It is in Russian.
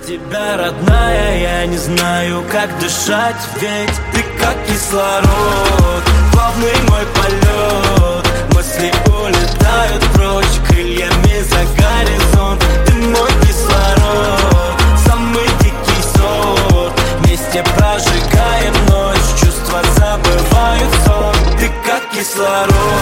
тебя, родная, я не знаю, как дышать, ведь ты как кислород, главный мой полет. Мысли улетают прочь крыльями за горизонт. Ты мой кислород, самый дикий сорт. Вместе прожигаем ночь, чувства забывают сон. Ты как кислород.